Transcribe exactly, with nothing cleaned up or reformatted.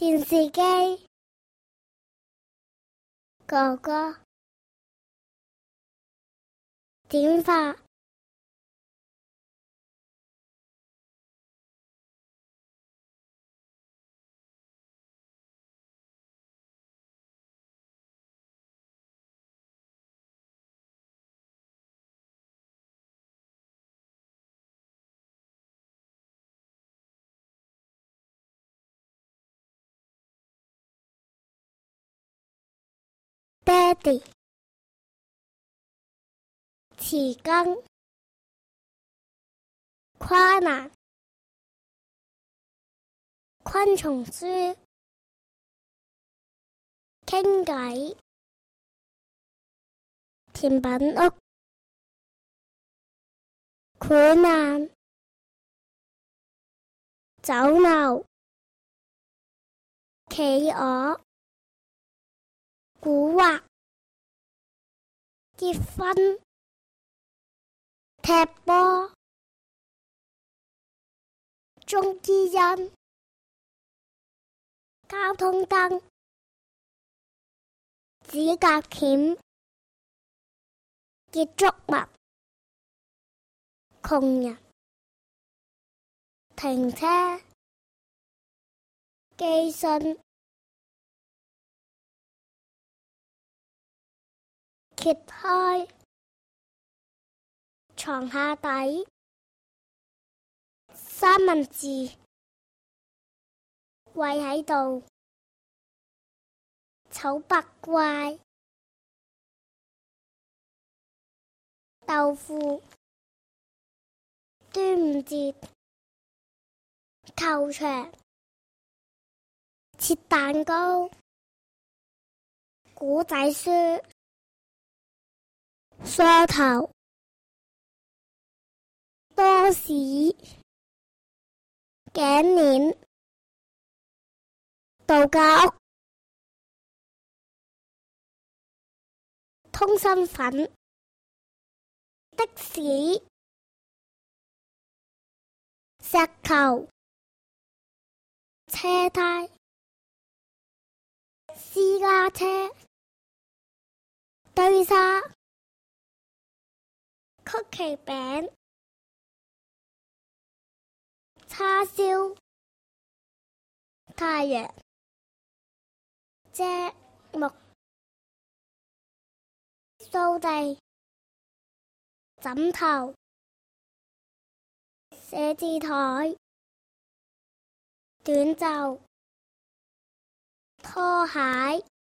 電視機、哥哥、點發、爹哋、匙羹、跨欄、昆蟲書、傾偈、甜品屋、賄難、酒樓、企鵝、蠱惑、結婚、踢波、中醫因、交通燈、指甲鉗、建築物、窮人、停車、寄信、揭開、床下底、三文治、跪喺度、醜八怪、豆腐、端午節、球場、切蛋糕、古仔書、梳頭、多士、頸鏈、度假屋、通心粉、的士、石頭、車胎、私家車、堆沙、曲奇餅、叉燒、太陽、遮木、掃地、枕頭、寫字台、短袖、拖鞋。